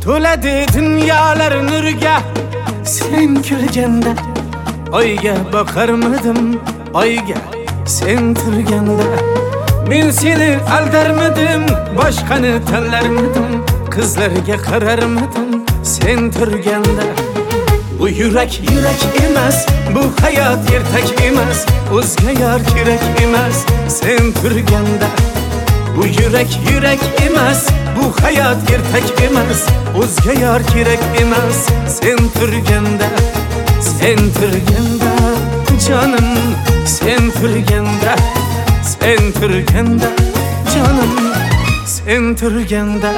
to'ladi dunyolar nurga sen kulganda. Oyga boqarmidim, oyga sen turganda. Men seni aldarmidim, boshqani tanlarmidim, qizlarga qararmidim sen turganda. Bu yurak emas, bu hayot ertak emas, o'zga yor kerak emas sen turganda. Bu yurak emas, bu hayot ertak emas, o'zga yor kerak emas sen turganda. Sen turganda canım, sen turganda, sen turganda canım, sen turganda.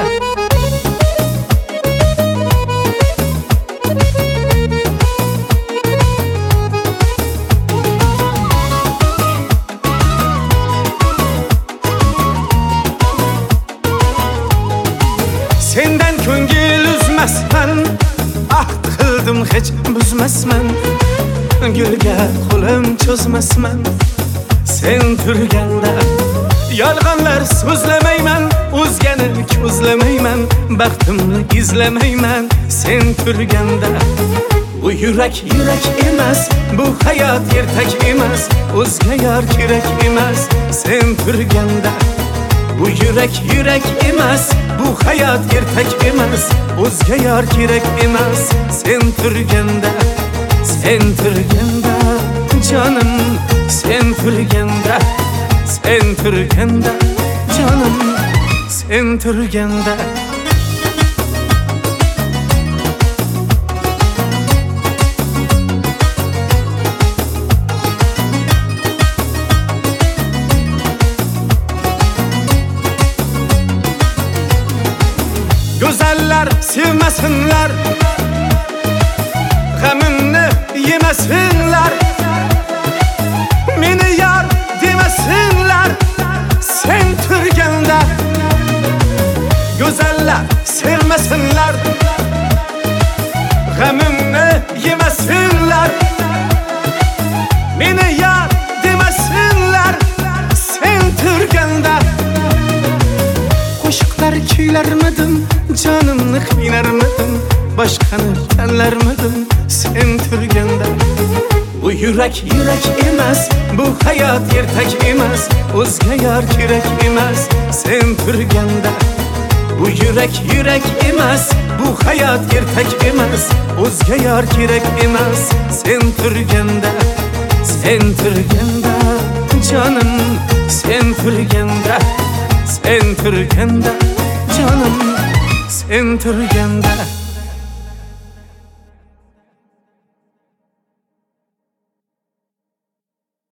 Senden ko'ngil uzmasman, ahd qildim hech buzmasman, gulga qo'lim cho'zmasman sen turganda. Yolg'onlar so'zlamayman, o'zgani ko'zlamayman, baxtimni izlamayman sen turganda. Bu yurak emas, bu hayot ertak emas, o'zga yor kerak emas sen turganda. Bu yurak emas, bu hayot ertak emas, o'zga yor kerak emas sen turganda. Sen turganda canım, sen turganda, sen turganda canım, sen turganda. Go'zallar sevmasinlar, g'amimni yemasinlar, meni yar demasinlar sen turganda. Go'zallar sevmasinlar, g'amimni yemasinlar, meni yar demasinlar sen turganda. Qo'shiqlar kuylarmidim, canımni qiynarmidim, boshqani tanlarmidim sen turganda. Bu yurak emas, bu hayot ertak emas, o'zga yor kerak emas sen turganda. Bu yurak emas, bu hayot ertak emas, o'zga yor kerak emas sen turganda. Sen turganda canım, sen turganda, sen turganda canım, sen turganda.